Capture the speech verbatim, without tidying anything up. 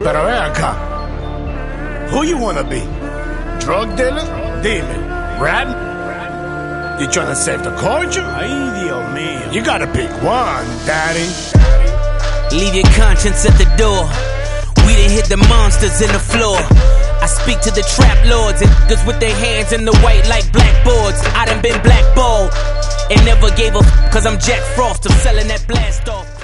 Pero ve acá. Who you wanna be? Drug dealer? Dime. Rat? You trying to save the culture? Ay, Dios mío. You gotta pick one, daddy. Leave your conscience at the door. We done hit the monsters in the floor. I speak to the trap lords and niggas with their hands in the white like blackboards. I done been blackballed and never gave a f cause I'm Jack Frost. I'm selling that blast off.